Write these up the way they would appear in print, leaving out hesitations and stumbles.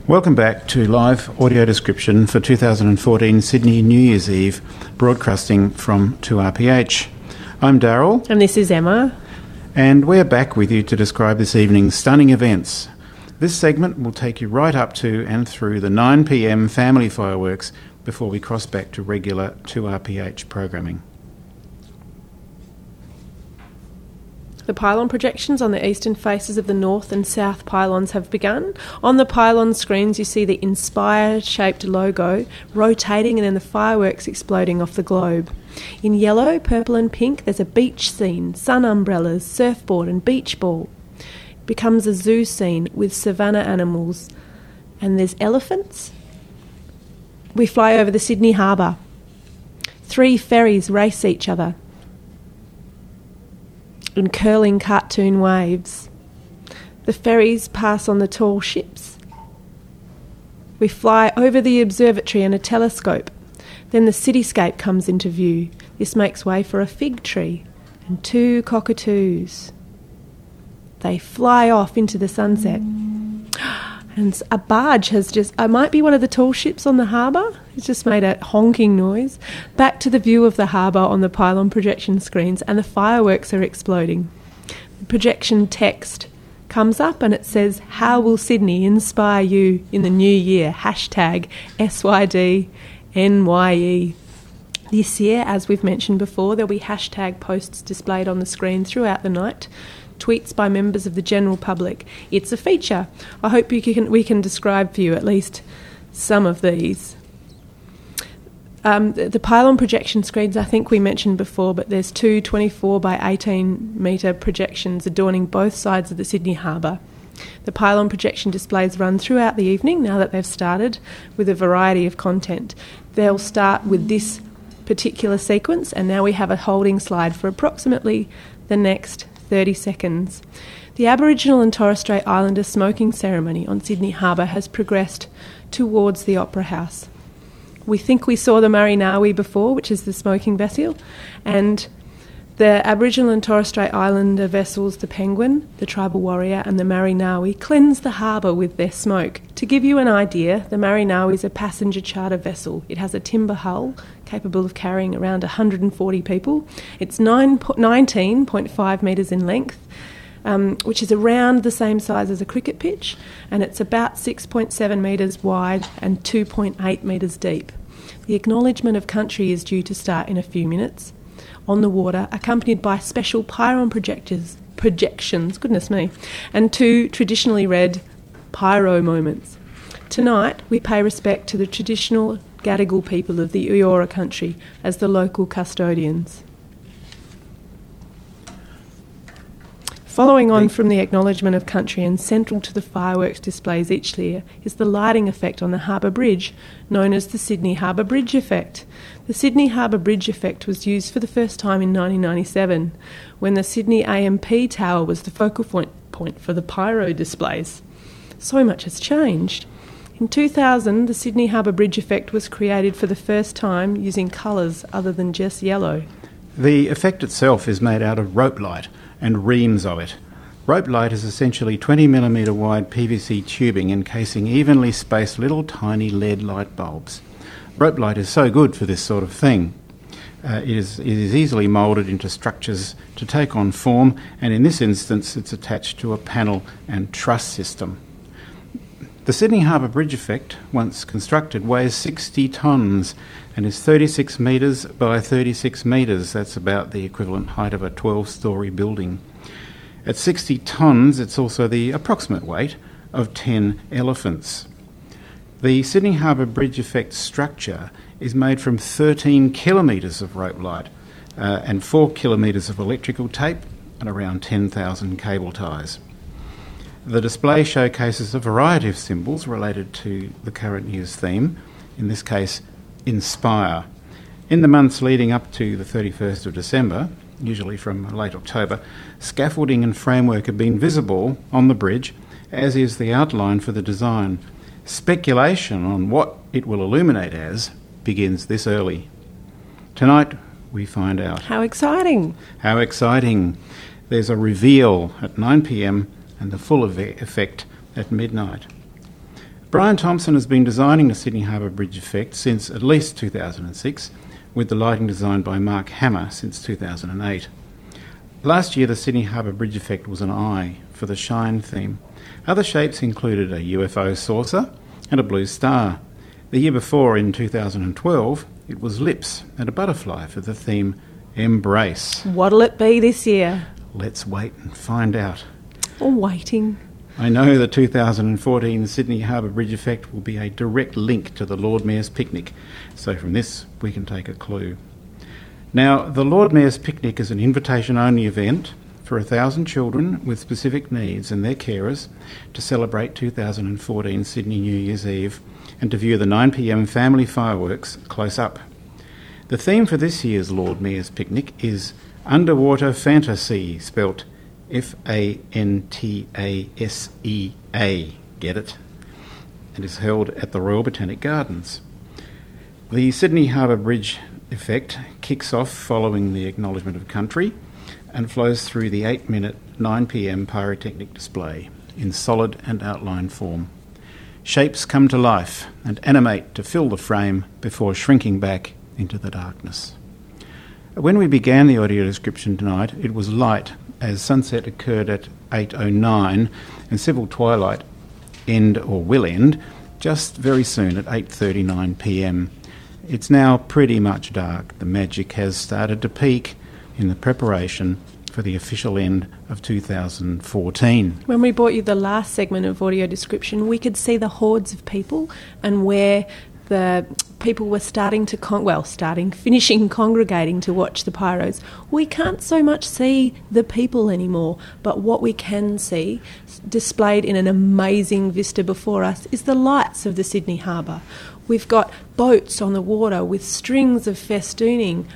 Welcome back to live audio description for 2014 Sydney New Year's Eve, broadcasting from 2RPH. I'm Darryl. And this is Emma. And we're back with you to describe this evening's stunning events. This segment will take you right up to and through the 9 p.m. family fireworks before we cross back to regular 2RPH programming. The pylon projections on the eastern faces of the north and south pylons have begun. On the pylon screens you see the Inspire-shaped logo rotating and then the fireworks exploding off the globe. In yellow, purple and pink there's a beach scene, sun umbrellas, surfboard and beach ball. It becomes a zoo scene with savannah animals and there's elephants. We fly over the Sydney Harbour. 3 ferries race each other in curling cartoon waves. The ferries pass on the tall ships. We fly over the observatory and a telescope. Then the cityscape comes into view. This makes way for a fig tree and 2 cockatoos. They fly off into the sunset. And a barge has just, it might be one of the tall ships on the harbour, it's just made a honking noise, back to the view of the harbour on the pylon projection screens, and the fireworks are exploding. The projection text comes up and it says, "How will Sydney inspire you in the new year? #SYDNYE." This year, as we've mentioned before, there'll be hashtag posts displayed on the screen throughout the night. Tweets by members of the general public. It's a feature. I hope we can describe for you at least some of these. The pylon projection screens, I think we mentioned before, but there's 2 24 by 18 metre projections adorning both sides of the Sydney Harbour. The pylon projection displays run throughout the evening now that they've started with a variety of content. They'll start with this particular sequence, and now we have a holding slide for approximately the next 30 seconds. The Aboriginal and Torres Strait Islander smoking ceremony on Sydney Harbour has progressed towards the Opera House. We think we saw the Marinawi before, which is the smoking vessel, and the Aboriginal and Torres Strait Islander vessels, the Penguin, the Tribal Warrior and the Marinawi, cleanse the harbour with their smoke. To give you an idea, the Marinawi is a passenger charter vessel. It has a timber hull capable of carrying around 140 people. It's 19.5 metres in length, which is around the same size as a cricket pitch, and it's about 6.7 metres wide and 2.8 metres deep. The acknowledgement of country is due to start in a few minutes on the water, accompanied by special pylon projections, goodness me, and 2 traditionally read pyro moments. Tonight, we pay respect to the traditional Gadigal people of the Eora country as the local custodians. Following on from the acknowledgement of country and central to the fireworks displays each year is the lighting effect on the Harbour Bridge, known as the Sydney Harbour Bridge effect. The Sydney Harbour Bridge effect was used for the first time in 1997, when the Sydney AMP Tower was the focal point for the pyro displays. So much has changed. In 2000, the Sydney Harbour Bridge effect was created for the first time using colours other than just yellow. The effect itself is made out of rope light and reams of it. Rope light is essentially 20mm wide PVC tubing encasing evenly spaced little tiny LED light bulbs. Rope light is so good for this sort of thing. It is easily moulded into structures to take on form, and in this instance it's attached to a panel and truss system. The Sydney Harbour Bridge effect, once constructed, weighs 60 tonnes and is 36 metres by 36 metres. That's about the equivalent height of a 12-storey building. At 60 tonnes, it's also the approximate weight of 10 elephants. The Sydney Harbour Bridge effect structure is made from 13 kilometres of rope light and 4 kilometres of electrical tape and around 10,000 cable ties. The display showcases a variety of symbols related to the current year's theme, in this case, Inspire. In the months leading up to the 31st of December, usually from late October, scaffolding and framework have been visible on the bridge, as is the outline for the design. Speculation on what it will illuminate as begins this early. Tonight, we find out. How exciting! How exciting! There's a reveal at 9 p.m, and the full effect at midnight. Brian Thompson has been designing the Sydney Harbour Bridge effect since at least 2006, with the lighting designed by Mark Hammer since 2008. Last year, the Sydney Harbour Bridge effect was an eye for the Shine theme. Other shapes included a UFO saucer and a blue star. The year before, in 2012, it was lips and a butterfly for the theme Embrace. What'll it be this year? Let's wait and find out. Or waiting. I know the 2014 Sydney Harbour Bridge effect will be a direct link to the Lord Mayor's Picnic, so from this we can take a clue. Now, the Lord Mayor's Picnic is an invitation-only event for 1,000 children with specific needs and their carers to celebrate 2014 Sydney New Year's Eve and to view the 9 p.m. family fireworks close up. The theme for this year's Lord Mayor's Picnic is Underwater Fantasy, spelt Fantasea. Get it? And is held at the Royal Botanic Gardens. The Sydney Harbour Bridge effect kicks off following the Acknowledgement of Country and flows through the 8-minute 9 p.m. pyrotechnic display in solid and outline form. Shapes come to life and animate to fill the frame before shrinking back into the darkness. When we began the audio description tonight, it was light as sunset occurred at 8:09 and civil twilight will end just very soon at 8:39 p.m. It's now pretty much dark. The magic has started to peak in the preparation for the official end of 2014. When we brought you the last segment of audio description, we could see the hordes of people and where the people were finishing congregating to watch the pyros. We can't so much see the people anymore, but what we can see displayed in an amazing vista before us is the lights of the Sydney Harbour. We've got boats on the water with strings of festooning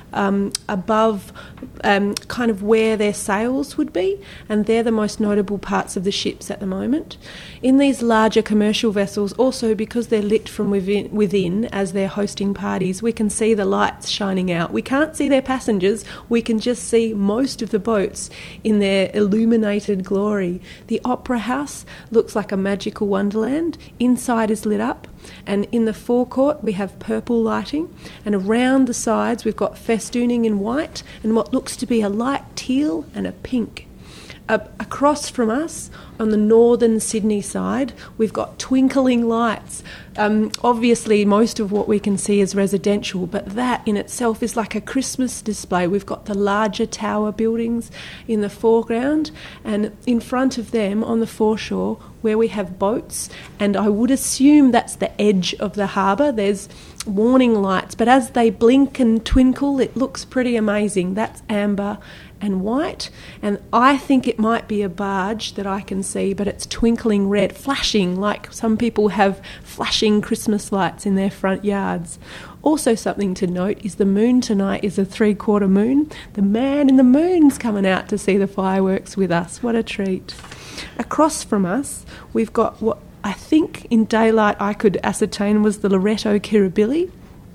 above kind of where their sails would be, and they're the most notable parts of the ships at the moment. In these larger commercial vessels, also because they're lit from within as they're hosting parties, we can see the lights shining out. We can't see their passengers, we can just see most of the boats in their illuminated glory. The Opera House looks like a magical wonderland. Inside is lit up, and in the forecourt we have purple lighting, and around the sides we've got festooning in white and what looks to be a light teal and a pink. Across from us, on the northern Sydney side, we've got twinkling lights. Obviously, most of what we can see is residential, but that in itself is like a Christmas display. We've got the larger tower buildings in the foreground, and in front of them, on the foreshore, where we have boats, and I would assume that's the edge of the harbour, there's warning lights, but as they blink and twinkle, it looks pretty amazing. That's amber and white, and I think it might be a barge that I can see, but it's twinkling red, flashing like some people have flashing Christmas lights in their front yards. Also something to note is the moon tonight is a 3/4 moon. The man in the moon's coming out to see the fireworks with us. What a treat. Across from us, we've got what I think in daylight I could ascertain was the Loreto Kirribilli.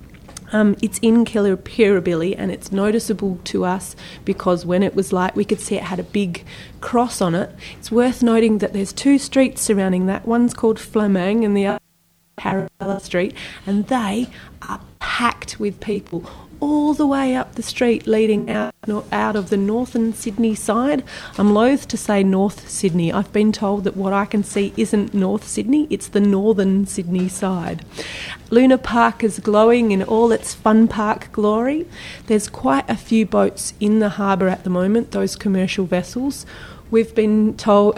It's in Kirribilli, and it's noticeable to us because when it was light we could see it had a big cross on it. It's worth noting that there's 2 streets surrounding that. One's called Fleming and the other Parabella Street, and they are packed with people all the way up the street leading out of the northern Sydney side. I'm loath to say North Sydney. I've been told that what I can see isn't North Sydney, it's the northern Sydney side. Luna Park is glowing in all its fun park glory. There's quite a few boats in the harbour at the moment, those commercial vessels. We've been told.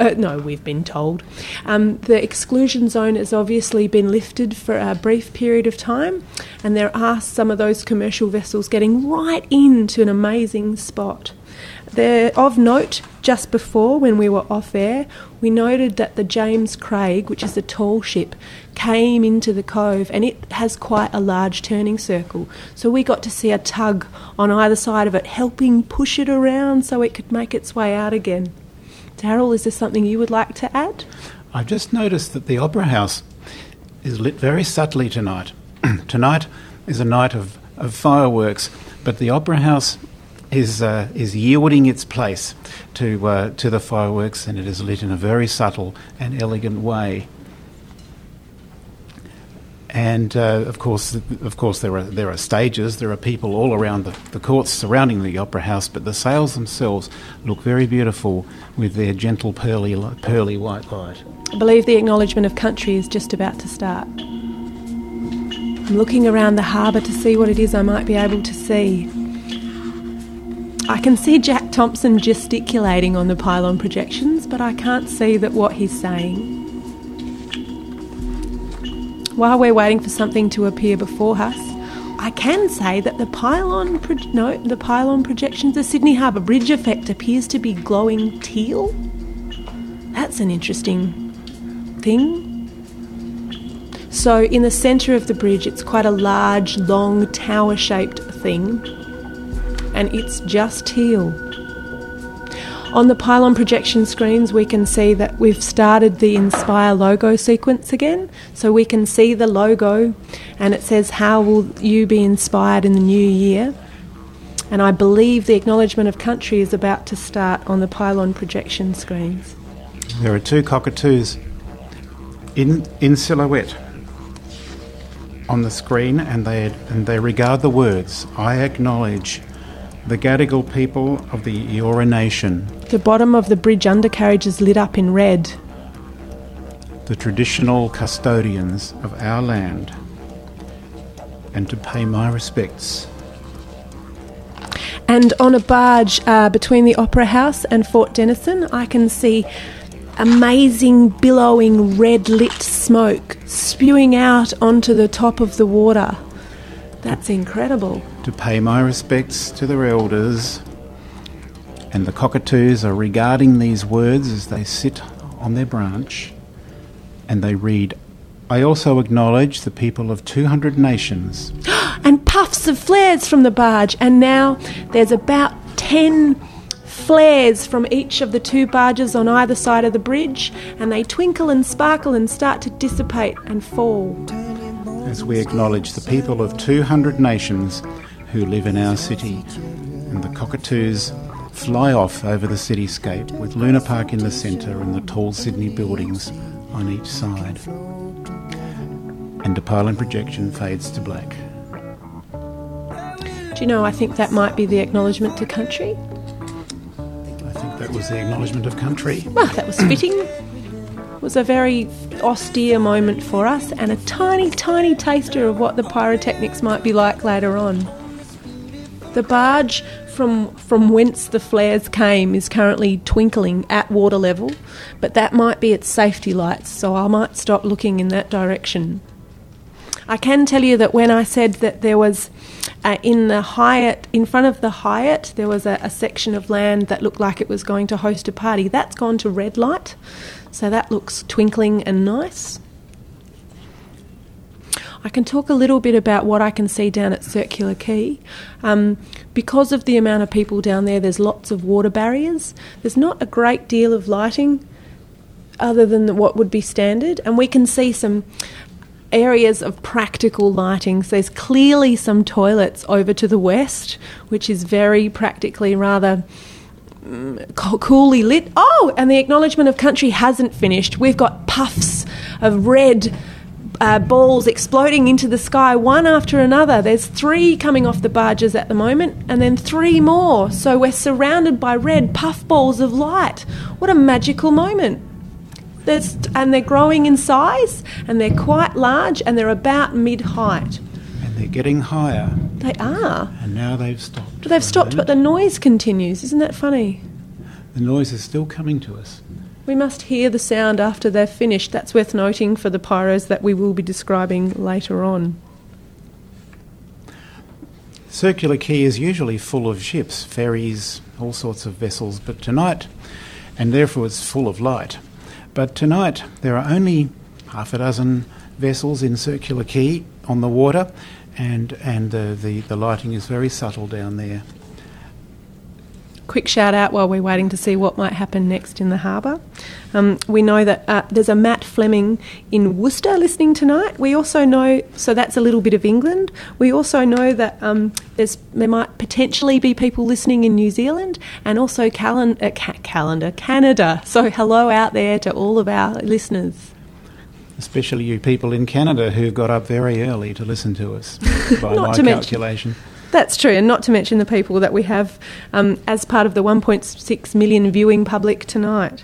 The exclusion zone has obviously been lifted for a brief period of time, and there are some of those commercial vessels getting right into an amazing spot. Of note, just before when we were off air, we noted that the James Craig, which is a tall ship, came into the cove, and it has quite a large turning circle. So we got to see a tug on either side of it, helping push it around so it could make its way out again. Darryl, is there something you would like to add? I've just noticed that the Opera House is lit very subtly tonight. Tonight is a night of fireworks, but the Opera House is yielding its place to the fireworks, and it is lit in a very subtle and elegant way. And of course, there are stages. There are people all around the courts surrounding the Opera House, but the sails themselves look very beautiful with their gentle pearly white light. I believe the acknowledgement of country is just about to start. I'm looking around the harbour to see what it is I might be able to see. I can see Jack Thompson gesticulating on the pylon projections, but I can't see that what he's saying. While we're waiting for something to appear before us, I can say that the pylon projections, the Sydney Harbour Bridge effect appears to be glowing teal. That's an interesting thing. So in the centre of the bridge, it's quite a large, long, tower-shaped thing, and it's just teal. On the pylon projection screens, we can see that we've started the Inspire logo sequence again. So we can see the logo, and it says, "How will you be inspired in the new year?" And I believe the acknowledgement of country is about to start on the pylon projection screens. There are two cockatoos in silhouette on the screen, and they regard the words, "I acknowledge the Gadigal people of the Eora Nation." The bottom of the bridge undercarriage is lit up in red. The traditional custodians of our land, and to pay my respects. And on a barge between the Opera House and Fort Denison, I can see amazing billowing red lit smoke spewing out onto the top of the water. That's incredible. To pay my respects to their elders, and the cockatoos are regarding these words as they sit on their branch, and they read, "I also acknowledge the people of 200 nations." And puffs of flares from the barge, and now there's about 10 flares from each of the two barges on either side of the bridge, and they twinkle and sparkle and start to dissipate and fall. As we acknowledge the people of 200 nations who live in our city, and the cockatoos fly off over the cityscape with Luna Park in the centre and the tall Sydney buildings on each side. And the pylon projection fades to black. Do you know, I think that might be the acknowledgement to country. I think that was the acknowledgement of country. Well, that was fitting. It was a very austere moment for us, and a tiny, tiny taster of what the pyrotechnics might be like later on. The barge from whence the flares came is currently twinkling at water level, but that might be its safety lights, so I might stop looking in that direction. I can tell you that when I said that there was in front of the Hyatt, there was a section of land that looked like it was going to host a party. That's gone to red light, so that looks twinkling and nice. I can talk a little bit about what I can see down at Circular Quay. Because of the amount of people down there, there's lots of water barriers. There's not a great deal of lighting other than what would be standard, and we can see some areas of practical lighting. So there's clearly some toilets over to the west, which is very practically rather coolly lit. Oh, and the acknowledgement of country hasn't finished. We've got puffs of red balls exploding into the sky, one after another. There's 3 coming off the barges at the moment, and then 3 more. So we're surrounded by red puff balls of light. What a magical moment. And they're growing in size, and they're quite large, and they're about mid-height. And they're getting higher. They are. And now they've stopped. They've stopped, but the noise continues. Isn't that funny? The noise is still coming to us. We must hear the sound after they're finished. That's worth noting for the pyros that we will be describing later on. Circular Quay is usually full of ships, ferries, all sorts of vessels, but tonight, and therefore it's full of light, but tonight there are only half a dozen vessels in Circular Quay on the water, and the lighting is very subtle down there. Quick shout out while we're waiting to see what might happen next in the harbour. We know that there's a Matt Fleming in Worcester listening tonight. We also know, so that's a little bit of England. We also know that there might potentially be people listening in New Zealand and also Canada. So hello out there to all of our listeners. Especially you people in Canada who got up very early to listen to us, by my calculation. That's true, and not to mention the people that we have as part of the 1.6 million viewing public tonight.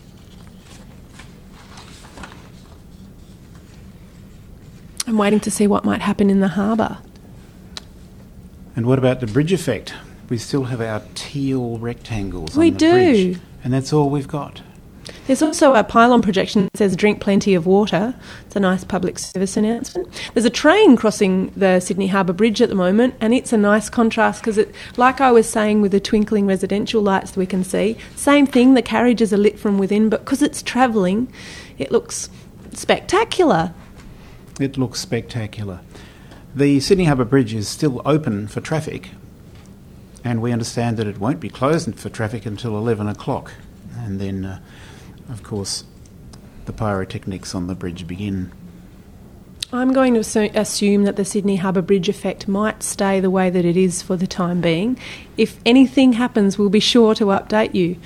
I'm waiting to see what might happen in the harbour. And what about the bridge effect? We still have our teal rectangles on We the do. bridge, and that's all we've got. There's also a pylon projection that says drink plenty of water. It's a nice public service announcement. There's a train crossing the Sydney Harbour Bridge at the moment, and it's a nice contrast because, like I was saying with the twinkling residential lights that we can see, same thing, the carriages are lit from within, but because it's travelling, it looks spectacular. It looks spectacular. The Sydney Harbour Bridge is still open for traffic, and we understand that it won't be closed for traffic until 11 o'clock. And then, of course, the pyrotechnics on the bridge begin. I'm going to assume that the Sydney Harbour Bridge effect might stay the way that it is for the time being. If anything happens, we'll be sure to update you.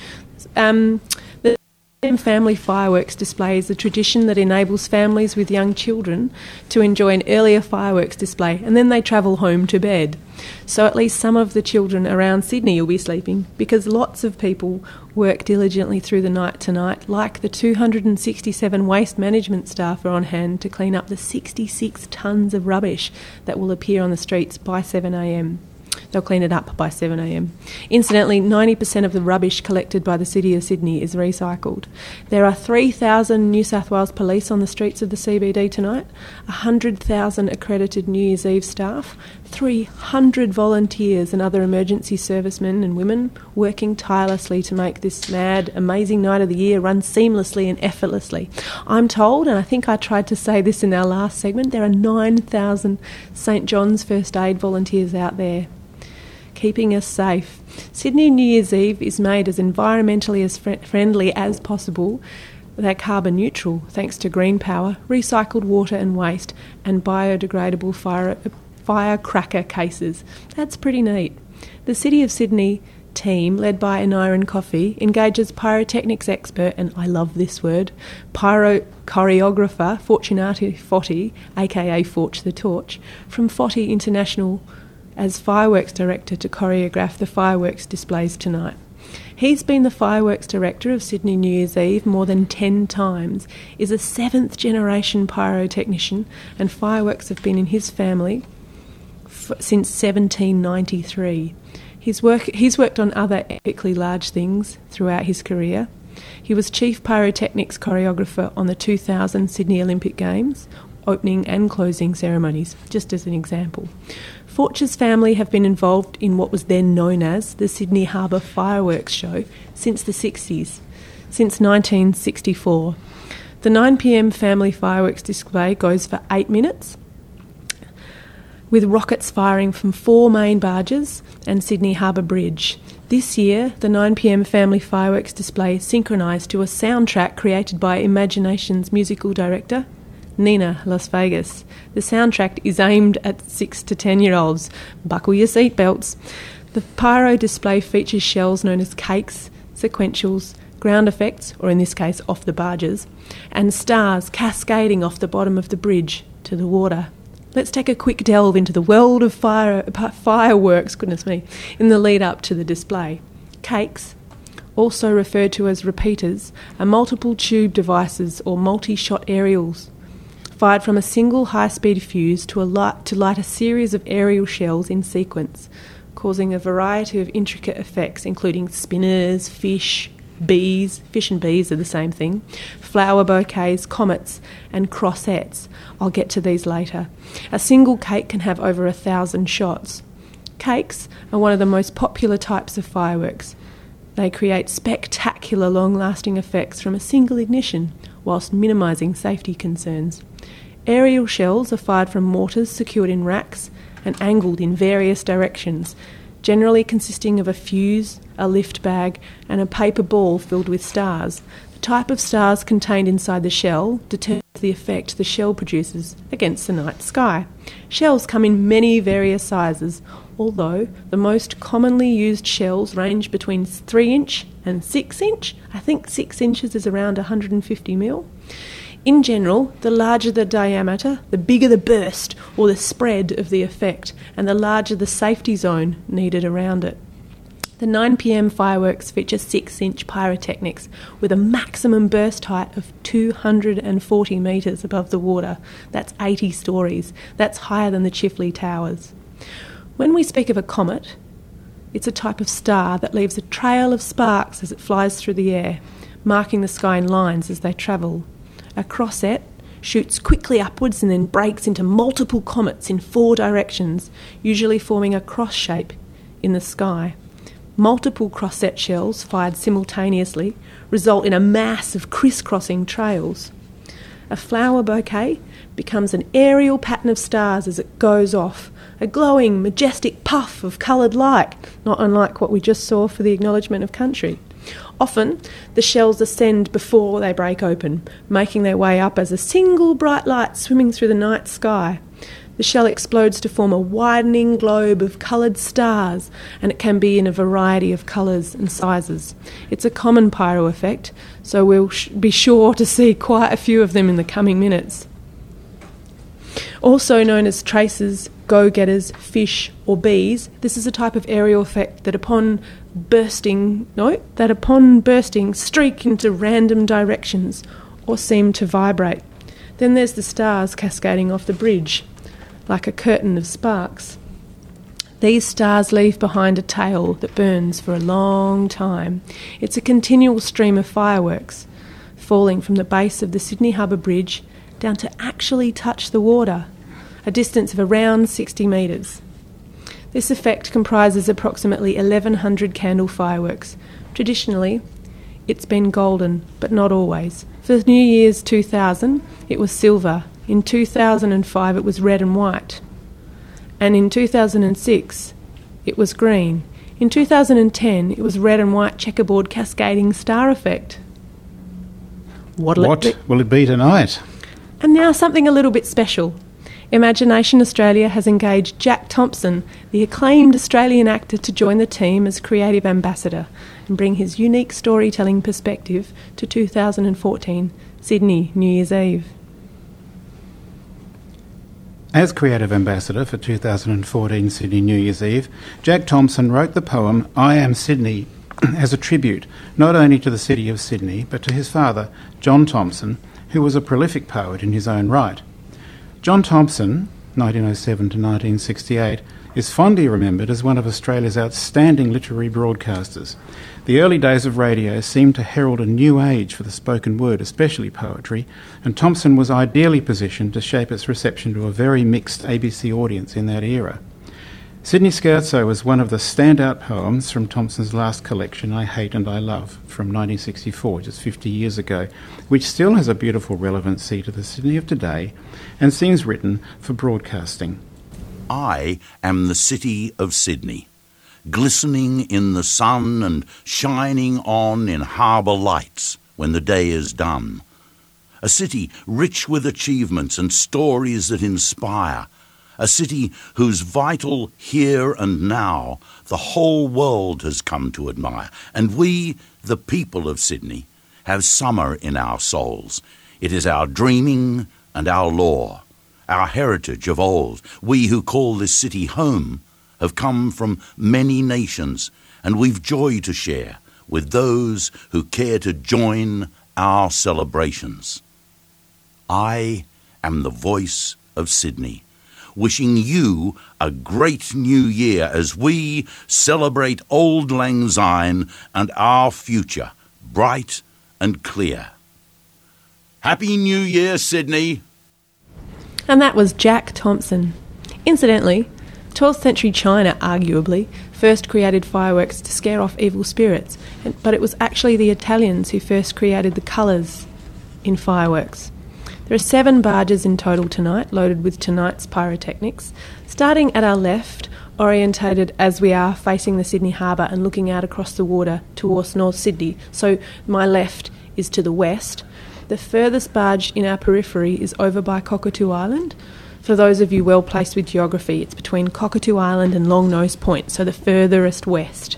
The family fireworks display is a tradition that enables families with young children to enjoy an earlier fireworks display, and then they travel home to bed. So at least some of the children around Sydney will be sleeping, because lots of people work diligently through the night tonight, like the 267 waste management staff are on hand to clean up the 66 tonnes of rubbish that will appear on the streets by 7 a.m. They'll clean it up by 7 a.m. Incidentally, 90% of the rubbish collected by the City of Sydney is recycled. There are 3,000 New South Wales police on the streets of the CBD tonight, 100,000 accredited New Year's Eve staff, 300 volunteers and other emergency servicemen and women working tirelessly to make this mad, amazing night of the year run seamlessly and effortlessly. I'm told, and I think I tried to say this in our last segment, there are 9,000 St John's First Aid volunteers out there keeping us safe. Sydney New Year's Eve is made as environmentally as friendly as possible. They're carbon neutral thanks to green power, recycled water and waste, and biodegradable firecracker cases. That's pretty neat. The City of Sydney team, led by Aniran Coffey, engages pyrotechnics expert, and I love this word, pyro choreographer Fortunato Foti, aka Forge the Torch, from Foti International as fireworks director to choreograph the fireworks displays tonight. He's been the fireworks director of Sydney New Year's Eve more than 10 times, is a 7th generation pyrotechnician, and fireworks have been in his family since 1793. He's worked on other epically large things throughout his career. He was chief pyrotechnics choreographer on the 2000 Sydney Olympic Games, opening and closing ceremonies, just as an example. Forch's family have been involved in what was then known as the Sydney Harbour Fireworks Show since the 60s, since 1964. The 9 p.m. family fireworks display goes for 8 minutes, with rockets firing from 4 main barges and Sydney Harbour Bridge. This year, the 9 p.m. family fireworks display is synchronised to a soundtrack created by Imagination's musical director, Nina Las Vegas. The soundtrack is aimed at 6 to 10-year-olds. Buckle your seatbelts. The pyro display features shells known as cakes, sequentials, ground effects, or in this case off the barges, and stars cascading off the bottom of the bridge to the water. Let's take a quick delve into the world of fireworks, goodness me, in the lead up to the display. Cakes, also referred to as repeaters, are multiple tube devices or multi-shot aerials fired from a single high-speed fuse to light a series of aerial shells in sequence, causing a variety of intricate effects, including spinners, fish and bees are the same thing, flower bouquets, comets, and crossets. I'll get to these later. A single cake can have over 1,000 shots. Cakes are one of the most popular types of fireworks. They create spectacular long-lasting effects from a single ignition, whilst minimising safety concerns. Aerial shells are fired from mortars secured in racks and angled in various directions, generally consisting of a fuse, a lift bag, and a paper ball filled with stars. The type of stars contained inside the shell determines the effect the shell produces against the night sky. Shells come in many various sizes, although the most commonly used shells range between 3-inch and 6-inch. I think 6 inches is around 150 mil. In general, the larger the diameter, the bigger the burst or the spread of the effect, and the larger the safety zone needed around it. The 9 p.m. fireworks feature 6-inch pyrotechnics with a maximum burst height of 240 metres above the water. That's 80 stories. That's higher than the Chifley Towers. When we speak of a comet, it's a type of star that leaves a trail of sparks as it flies through the air, marking the sky in lines as they travel. A crossette shoots quickly upwards and then breaks into multiple comets in 4 directions, usually forming a cross shape in the sky. Multiple crossette shells fired simultaneously result in a mass of crisscrossing trails. A flower bouquet becomes an aerial pattern of stars as it goes off, a glowing, majestic puff of coloured light, not unlike what we just saw for the acknowledgement of country. Often, the shells ascend before they break open, making their way up as a single bright light swimming through the night sky. The shell explodes to form a widening globe of coloured stars, and it can be in a variety of colours and sizes. It's a common pyro effect, so we'll be sure to see quite a few of them in the coming minutes. Also known as tracers, go-getters, fish or bees, this is a type of aerial effect that upon bursting streak into random directions or seem to vibrate. Then there's the stars cascading off the bridge, like a curtain of sparks. These stars leave behind a tail that burns for a long time. It's a continual stream of fireworks, falling from the base of the Sydney Harbour Bridge down to actually touch the water, a distance of around 60 metres. This effect comprises approximately 1,100 candle fireworks. Traditionally, it's been golden, but not always. For New Year's 2000, it was silver. In 2005, it was red and white. And in 2006, it was green. In 2010, it was red and white checkerboard cascading star effect. What will it be tonight? And now something a little bit special. Imagination Australia has engaged Jack Thompson, the acclaimed Australian actor, to join the team as creative ambassador and bring his unique storytelling perspective to 2014 Sydney New Year's Eve. As creative ambassador for 2014 Sydney New Year's Eve, Jack Thompson wrote the poem I Am Sydney as a tribute not only to the city of Sydney but to his father, John Thompson, who was a prolific poet in his own right. John Thompson, 1907 to 1968, is fondly remembered as one of Australia's outstanding literary broadcasters. The early days of radio seemed to herald a new age for the spoken word, especially poetry, and Thompson was ideally positioned to shape its reception to a very mixed ABC audience in that era. Sydney Scherzo was one of the standout poems from Thompson's last collection, I Hate and I Love, from 1964, just 50 years ago, which still has a beautiful relevancy to the Sydney of today and seems written for broadcasting. I am the city of Sydney, glistening in the sun and shining on in harbour lights when the day is done. A city rich with achievements and stories that inspire. A city whose vital here and now the whole world has come to admire. And we, the people of Sydney, have summer in our souls. It is our dreaming and our lore, our heritage of old. We who call this city home have come from many nations, and we've joy to share with those who care to join our celebrations. I am the voice of Sydney, wishing you a great new year as we celebrate Auld Lang Syne and our future, bright and clear. Happy New Year, Sydney! And that was Jack Thompson. Incidentally, 12th century China, arguably, first created fireworks to scare off evil spirits, but it was actually the Italians who first created the colours in fireworks. There are 7 barges in total tonight, loaded with tonight's pyrotechnics. Starting at our left, orientated as we are facing the Sydney Harbour and looking out across the water towards North Sydney, so my left is to the west. The furthest barge in our periphery is over by Cockatoo Island. For those of you well placed with geography, it's between Cockatoo Island and Long Nose Point, so the furthest west.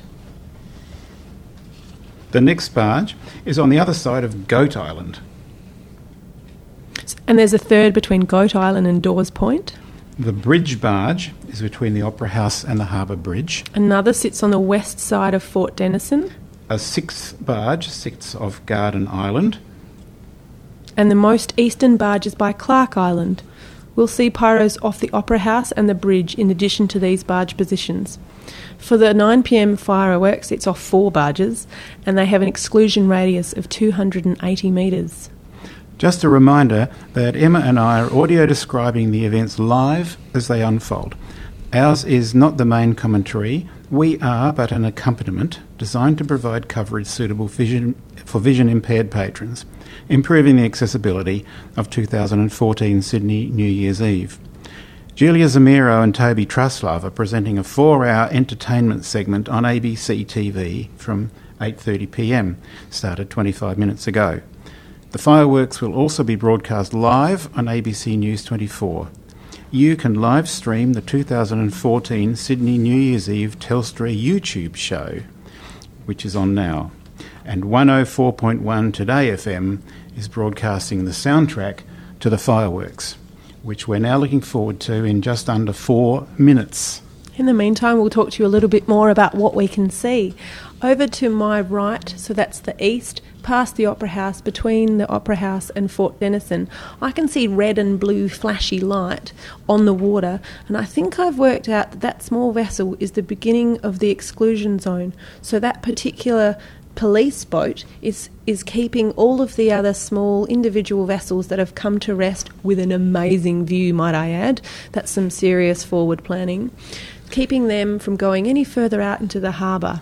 The next barge is on the other side of Goat Island. And there's a third between Goat Island and Dawes Point. The bridge barge is between the Opera House and the Harbour Bridge. Another sits on the west side of Fort Denison. A sixth barge sits off Garden Island. And the most eastern barge is by Clark Island. We'll see pyros off the Opera House and the bridge in addition to these barge positions. For the 9 p.m. fireworks, it's off 4 barges, and they have an exclusion radius of 280 metres. Just a reminder that Emma and I are audio describing the events live as they unfold. Ours is not the main commentary. We are but an accompaniment designed to provide coverage suitable for vision-impaired patrons, improving the accessibility of 2014 Sydney New Year's Eve. Julia Zamiro and Toby Truslove are presenting a 4-hour entertainment segment on ABC TV from 8:30 p.m, started 25 minutes ago. The fireworks will also be broadcast live on ABC News 24. You can live stream the 2014 Sydney New Year's Eve Telstra YouTube show, which is on now. And 104.1 Today FM is broadcasting the soundtrack to the fireworks, which we're now looking forward to in just under 4 minutes. In the meantime, we'll talk to you a little bit more about what we can see. Over to my right, so that's the east, past the Opera House, between the Opera House and Fort Denison, I can see red and blue flashy light on the water, and I think I've worked out that that small vessel is the beginning of the exclusion zone. So that particular police boat is keeping all of the other small individual vessels that have come to rest with an amazing view, might I add. That's some serious forward planning. Keeping them from going any further out into the harbour.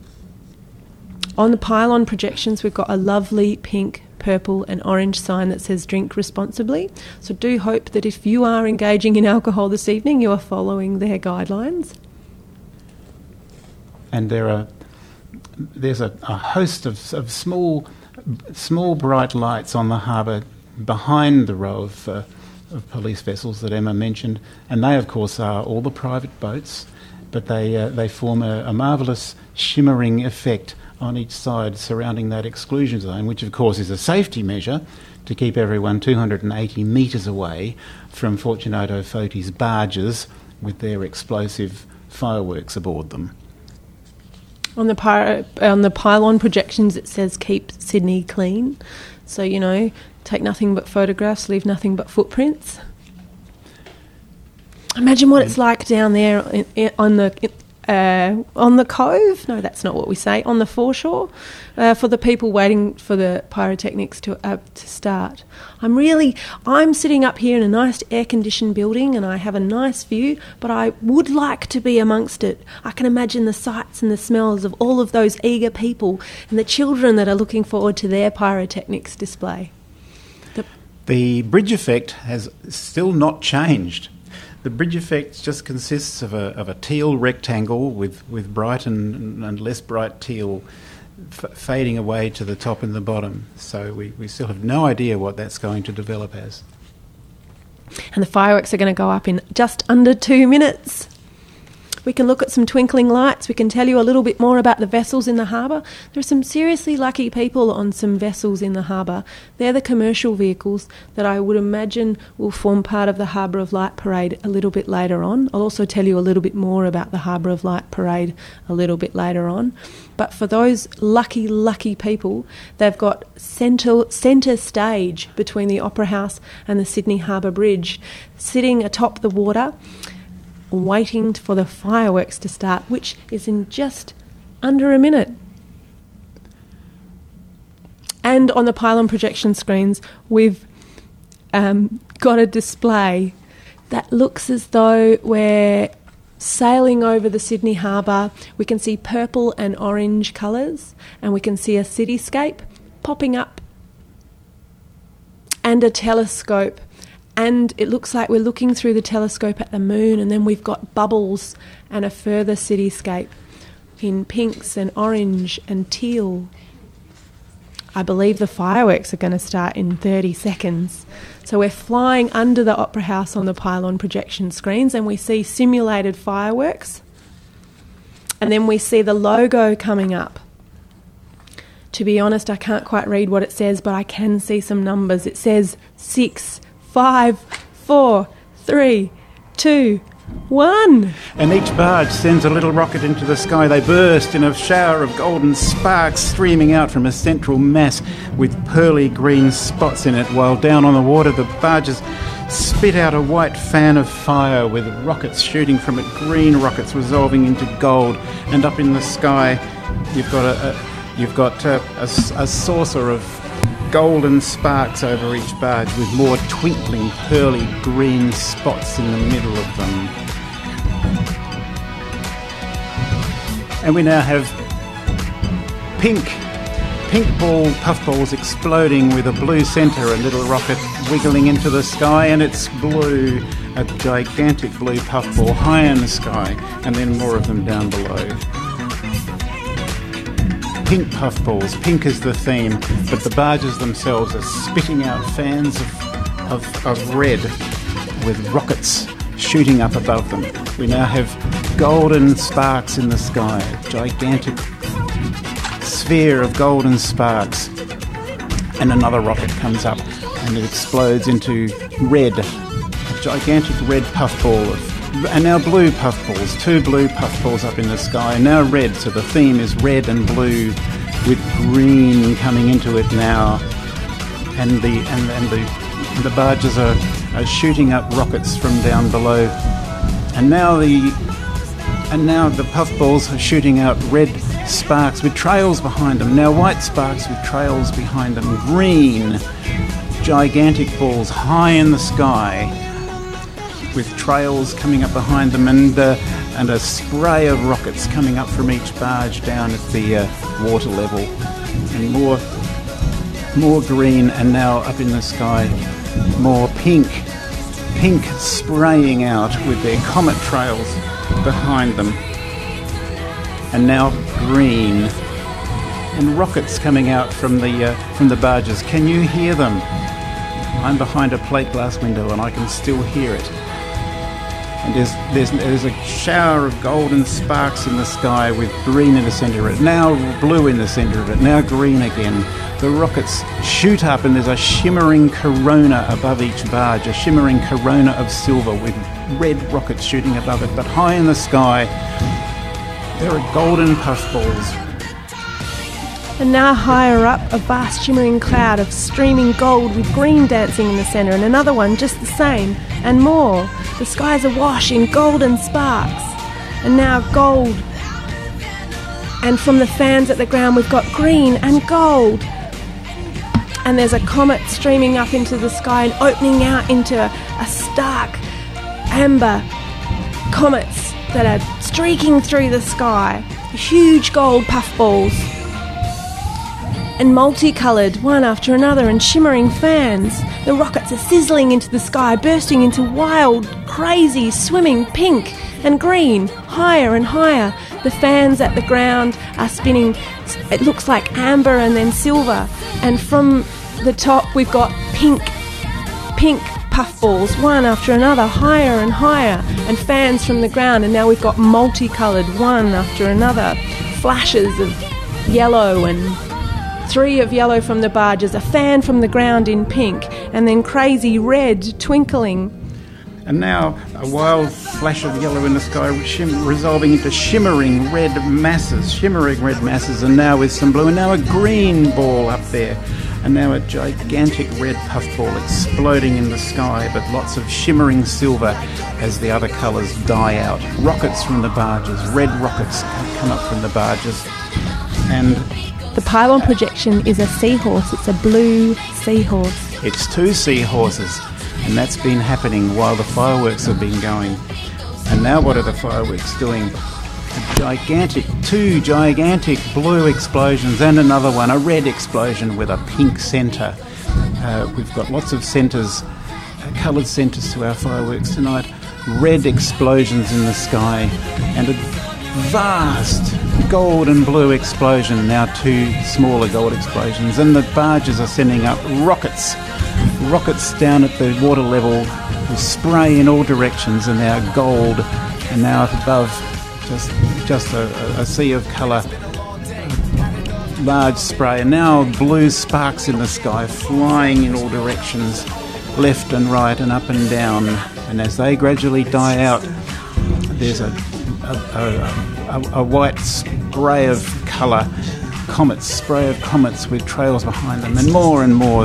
On the pylon projections, we've got a lovely pink, purple and orange sign that says drink responsibly. So do hope that if you are engaging in alcohol this evening, you are following their guidelines. And there's a host of small bright lights on the harbour behind the row of police vessels that Emma mentioned, and they of course are all the private boats, but they form a marvellous shimmering effect on each side surrounding that exclusion zone, which of course is a safety measure to keep everyone 280 metres away from Fortunato Fotti's barges with their explosive fireworks aboard them. On the pylon projections, it says keep Sydney clean. So, take nothing but photographs, leave nothing but footprints. Imagine what it's like down there on the cove. No, that's not what we say. On the foreshore, for the people waiting for the pyrotechnics to start. I'm sitting up here in a nice air-conditioned building and I have a nice view, but I would like to be amongst it. I can imagine the sights and the smells of all of those eager people and the children that are looking forward to their pyrotechnics display. The bridge effect has still not changed. The bridge effect just consists of a teal rectangle with bright and less bright teal fading away to the top and the bottom. So we still have no idea what that's going to develop as. And the fireworks are going to go up in just under 2 minutes. We can look at some twinkling lights. We can tell you a little bit more about the vessels in the harbour. There are some seriously lucky people on some vessels in the harbour. They're the commercial vehicles that I would imagine will form part of the Harbour of Light Parade a little bit later on. I'll also tell you a little bit more about the Harbour of Light Parade a little bit later on. But for those lucky people, they've got centre stage between the Opera House and the Sydney Harbour Bridge, sitting atop the water, waiting for the fireworks to start, which is in just under a minute. And on the pylon projection screens, we've got a display that looks as though we're sailing over the Sydney Harbour. We can see purple and orange colours, and we can see a cityscape popping up and a telescope. And it looks like we're looking through the telescope at the moon, and then we've got bubbles and a further cityscape in pinks and orange and teal. I believe the fireworks are going to start in 30 seconds. So we're flying under the Opera House on the pylon projection screens, and we see simulated fireworks. And then we see the logo coming up. To be honest, I can't quite read what it says, but I can see some numbers. It says 6, 5, 4, 3, 2, 1. And each barge sends a little rocket into the sky. They burst in a shower of golden sparks streaming out from a central mass with pearly green spots in it, while down on the water the barges spit out a white fan of fire with rockets shooting from it, green rockets resolving into gold. And up in the sky you've got a saucer of golden sparks over each barge with more twinkling pearly green spots in the middle of them. And we now have pink puffballs exploding with a blue centre, a little rocket wiggling into the sky, and it's blue, a gigantic blue puffball high in the sky, and then more of them down below. Pink puffballs, pink is the theme, but the barges themselves are spitting out fans of red with rockets shooting up above them. We now have golden sparks in the sky, a gigantic sphere of golden sparks, and another rocket comes up and it explodes into red, a gigantic red puffball and now blue puffballs, 2 blue puffballs up in the sky, and now red, so the theme is red and blue with green coming into it now, and the barges are shooting up rockets from down below, and now the puffballs are shooting out red sparks with trails behind them, now white sparks with trails behind them, green gigantic balls high in the sky with trails coming up behind them, and a spray of rockets coming up from each barge down at the water level, and more green, and now up in the sky more pink spraying out with their comet trails behind them, and now green, and rockets coming out from the barges. Can you hear them? I'm behind a plate glass window and I can still hear it. And there's a shower of golden sparks in the sky with green in the centre of it, now blue in the centre of it, now green again. The rockets shoot up and there's a shimmering corona above each barge, a shimmering corona of silver with red rockets shooting above it. But high in the sky, there are golden puffballs. And now higher up, a vast shimmering cloud of streaming gold with green dancing in the centre, and another one just the same, and more. The skies awash in golden sparks, and now gold. And from the fans at the ground we've got green and gold. And there's a comet streaming up into the sky and opening out into a stark amber comets that are streaking through the sky. Huge gold puffballs. And multicoloured, one after another, and shimmering fans. The rockets are sizzling into the sky, bursting into wild, crazy, swimming pink and green, higher and higher. The fans at the ground are spinning, it looks like amber and then silver. And from the top we've got pink puffballs, one after another, higher and higher, and fans from the ground. And now we've got multicoloured, one after another, flashes of yellow, and 3 of yellow from the barges, a fan from the ground in pink, and then crazy red twinkling. And now a wild flash of yellow in the sky resolving into shimmering red masses, and now with some blue, and now a green ball up there, and now a gigantic red puffball exploding in the sky, but lots of shimmering silver as the other colours die out. Rockets from the barges, red rockets come up from the barges, and the pylon projection is a seahorse. It's a blue seahorse. It's 2 seahorses, and that's been happening while the fireworks have been going. And now what are the fireworks doing? 2 gigantic blue explosions, and another one, a red explosion with a pink centre. We've got lots of centres, coloured centres to our fireworks tonight. Red explosions in the sky, and a vast gold and blue explosion, now 2 smaller gold explosions, and the barges are sending up rockets down at the water level with spray in all directions, and now gold, and now up above just a sea of colour, large spray, and now blue sparks in the sky, flying in all directions, left and right and up and down. And as they gradually die out, there's a white spray of colour, spray of comets with trails behind them, and more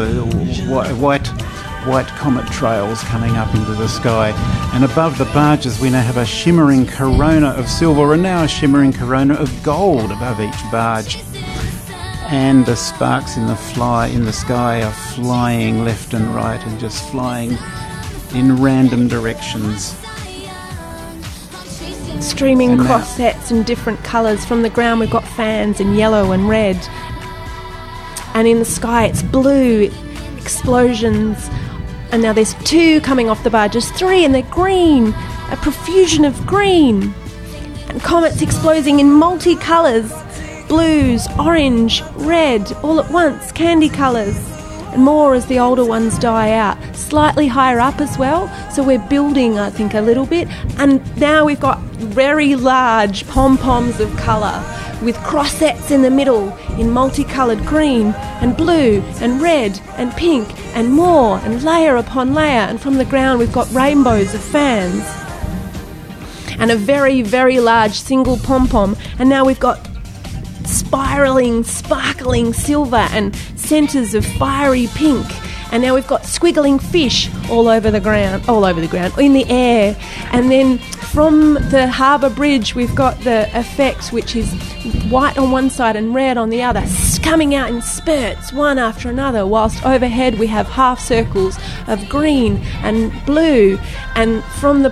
white comet trails coming up into the sky. And above the barges we now have a shimmering corona of silver and now a shimmering corona of gold above each barge. And the sparks in the sky are flying left and right and just flying in random directions. Streaming cross sets in different colours. From the ground we've got fans in yellow and red. And in the sky it's blue, explosions. And now there's 2 coming off the barges, 3, and they're green, a profusion of green. And comets exploding in multicolours, blues, orange, red, all at once, candy colours. And more as the older ones die out, slightly higher up as well. So we're building, I think, a little bit. And now we've got very large pom-poms of colour with cross-sets in the middle in multicoloured green and blue and red and pink and more, and layer upon layer. And from the ground we've got rainbows of fans and a very, very large single pom-pom. And now we've got spiralling, sparkling silver and centres of fiery pink. And now we've got squiggling fish all over the ground, in the air. And then from the harbour bridge, we've got the effect, which is white on one side and red on the other, coming out in spurts, one after another, whilst overhead we have half circles of green and blue. And from the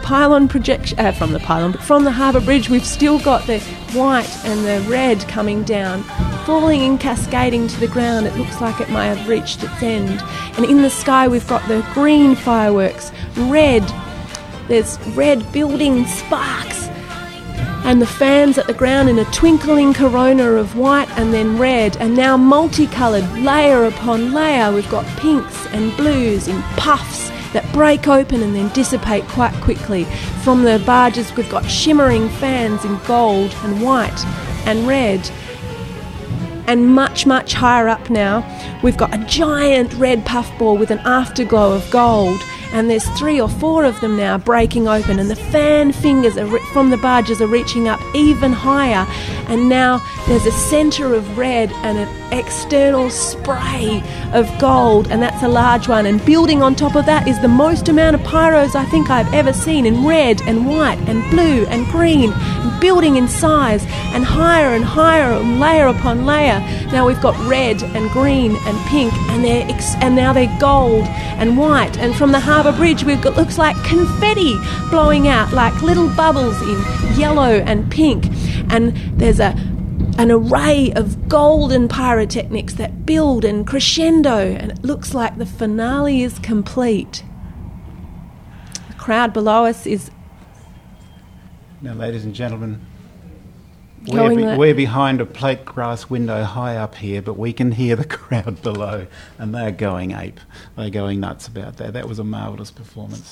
harbour bridge, we've still got the white and the red coming down, falling and cascading to the ground. It looks like it may have reached its end. And in the sky we've got the green fireworks, red, there's red building sparks, and the fans at the ground in a twinkling corona of white and then red, and now multicoloured, layer upon layer. We've got pinks and blues in puffs that break open and then dissipate quite quickly. From the barges we've got shimmering fans in gold and white and red. And much, much higher up now, we've got a giant red puffball with an afterglow of gold. And there's 3 or 4 of them now breaking open, and the fan fingers from the barges are reaching up even higher. And now there's a centre of red and an external spray of gold, and that's a large one. And building on top of that is the most amount of pyros I think I've ever seen, in red and white and blue and green, and building in size and higher and layer upon layer. Now we've got red and green and pink, and now they're gold and white. And from the harbour bridge we've got, looks like confetti blowing out like little bubbles in yellow and pink. And there's an array of golden pyrotechnics that build and crescendo, and it looks like the finale is complete. The crowd below us is... Now, ladies and gentlemen, we're behind a plate glass window high up here, but we can hear the crowd below, and they're going ape. They're going nuts about that. That was a marvellous performance.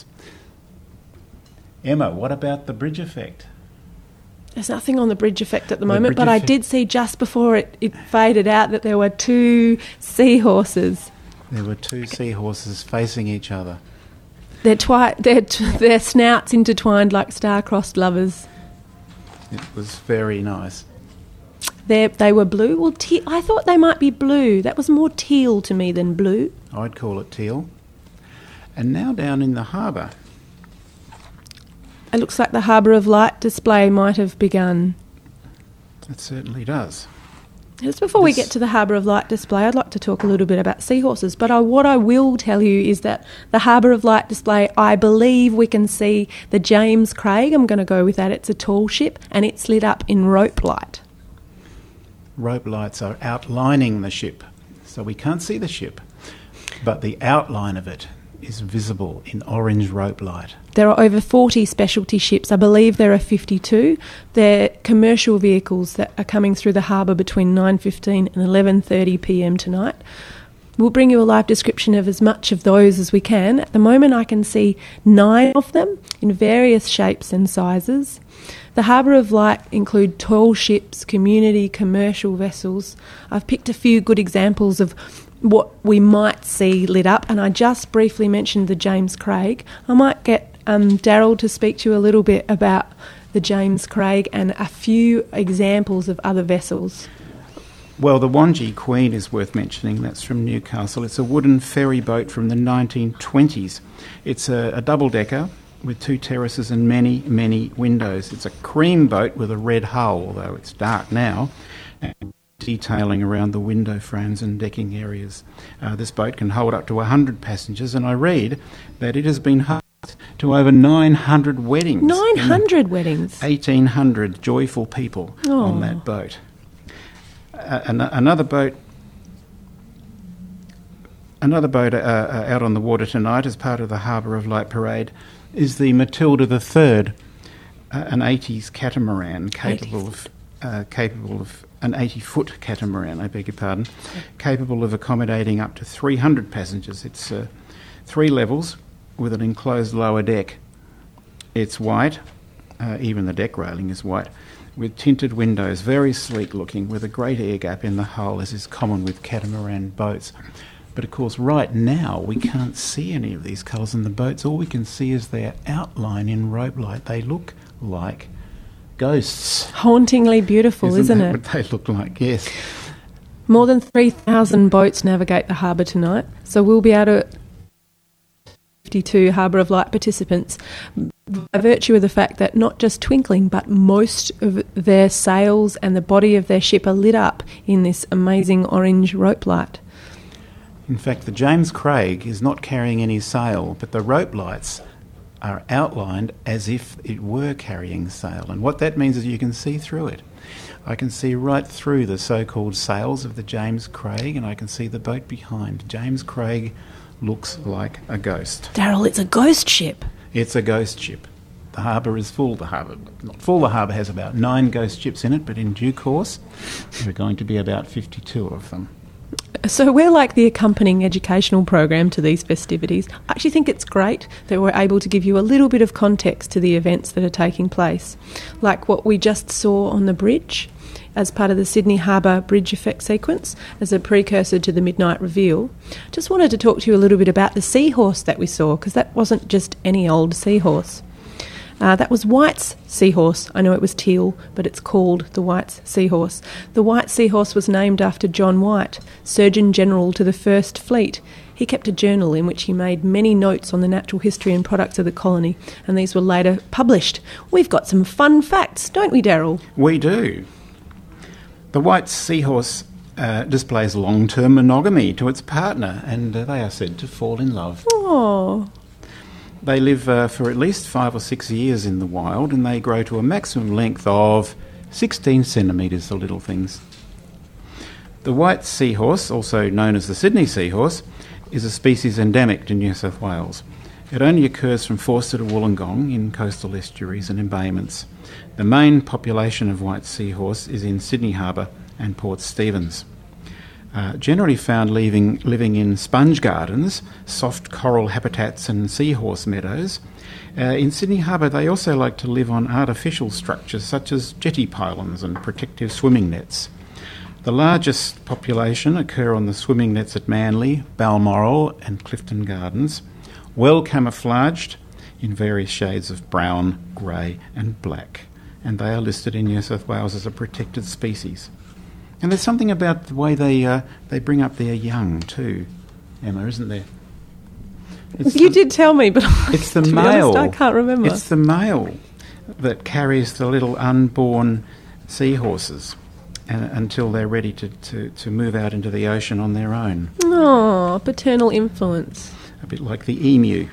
Emma, what about the bridge effect? There's nothing on the bridge effect at the moment, but I did see just before it faded out that there were 2 seahorses. There were 2 seahorses facing each other. Their snouts intertwined like star-crossed lovers. It was very nice. They were blue? Well, I thought they might be blue. That was more teal to me than blue. I'd call it teal. And now down in the harbour. It looks like the Harbour of Light display might have begun. It certainly does. Just before we get to the Harbour of Light display, I'd like to talk a little bit about seahorses. But what I will tell you is that the Harbour of Light display, I believe we can see the James Craig. I'm going to go with that. It's a tall ship, and it's lit up in rope light. Rope lights are outlining the ship, so we can't see the ship, but the outline of it is visible in orange rope light. There are over 40 specialty ships. I believe there are 52. They're commercial vehicles that are coming through the harbour between 9:15 and 11:30 p.m. tonight. We'll bring you a live description of as much of those as we can. At the moment I can see 9 of them in various shapes and sizes. The Harbour of Light include tall ships, community, commercial vessels. I've picked a few good examples of what we might see lit up, and I just briefly mentioned the James Craig. I might get Daryl to speak to you a little bit about the James Craig and a few examples of other vessels. Well, the Wanji Queen is worth mentioning. That's from Newcastle. It's a wooden ferry boat from the 1920s. It's a double-decker with 2 terraces and many, many windows. It's a cream boat with a red hull, although it's dark now, and detailing around the window frames and decking areas. This boat can hold up to 100 passengers, and I read that it has been host to over 900 weddings. 900 weddings? 1,800 joyful people on that boat. Another boat out on the water tonight as part of the Harbour of Light Parade is the Matilda III, an 80s catamaran capable of an 80-foot catamaran, I beg your pardon, capable of accommodating up to 300 passengers. It's 3 levels with an enclosed lower deck. It's white, even the deck railing is white, with tinted windows, very sleek looking, with a great air gap in the hull, as is common with catamaran boats. But of course, right now, we can't see any of these colours in the boats. All we can see is their outline in rope light. They look like ghosts. Hauntingly beautiful, isn't it? What they look like, yes. More than 3,000 boats navigate the harbour tonight, so we'll be able to 52 Harbour of Light participants by virtue of the fact that not just Twinkling, but most of their sails and the body of their ship are lit up in this amazing orange rope light. In fact, the James Craig is not carrying any sail, but the rope lights are outlined as if it were carrying sail. And what that means is you can see through it. I can see right through the so-called sails of the James Craig, and I can see the boat behind. James Craig looks like a ghost. Daryl, it's a ghost ship. It's a ghost ship. The harbour is full. The harbour, not full, the harbour has about 9 ghost ships in it, but in due course there are going to be about 52 of them. So we're like the accompanying educational program to these festivities. I actually think it's great that we're able to give you a little bit of context to the events that are taking place, like what we just saw on the bridge as part of the Sydney Harbour Bridge Effect sequence as a precursor to the midnight reveal. Just wanted to talk to you a little bit about the seahorse that we saw, because that wasn't just any old seahorse. That was White's Seahorse. I know it was teal, but it's called the White's Seahorse. The White Seahorse was named after John White, Surgeon General to the First Fleet. He kept a journal in which he made many notes on the natural history and products of the colony, and these were later published. We've got some fun facts, don't we, Daryl? We do. The White Seahorse displays long-term monogamy to its partner, and they are said to fall in love. Oh. They live for at least 5 or 6 years in the wild, and they grow to a maximum length of 16 centimetres, the little things. The white seahorse, also known as the Sydney seahorse, is a species endemic to New South Wales. It only occurs from Forster to Wollongong in coastal estuaries and embayments. The main population of white seahorse is in Sydney Harbour and Port Stephens. Generally found living in sponge gardens, soft coral habitats and seahorse meadows. In Sydney Harbour they also like to live on artificial structures such as jetty pylons and protective swimming nets. The largest population occur on the swimming nets at Manly, Balmoral and Clifton Gardens, well camouflaged in various shades of brown, grey and black, and they are listed in New South Wales as a protected species. And there's something about the way they bring up their young too, Emma, isn't there? You did tell me, but it's the to male. be honest, I can't remember. It's the male that carries the little unborn seahorses until they're ready to move out into the ocean on their own. Oh, paternal influence. A bit like the emu.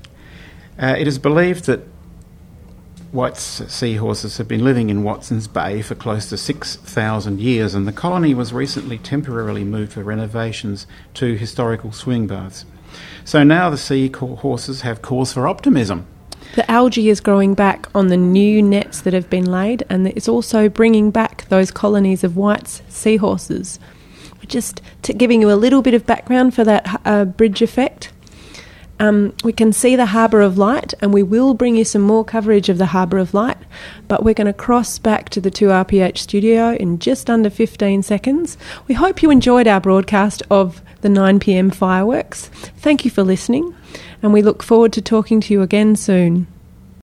It is believed that white seahorses have been living in Watson's Bay for close to 6,000 years, and the colony was recently temporarily moved for renovations to historical swimming baths. So now the seahorses have cause for optimism. The algae is growing back on the new nets that have been laid, and it's also bringing back those colonies of white seahorses. Just giving you a little bit of background for that bridge effect. We can see the Harbour of Light, and we will bring you some more coverage of the Harbour of Light, but we're going to cross back to the 2RPH studio in just under 15 seconds. We hope you enjoyed our broadcast of the 9 p.m. fireworks. Thank you for listening, and we look forward to talking to you again soon.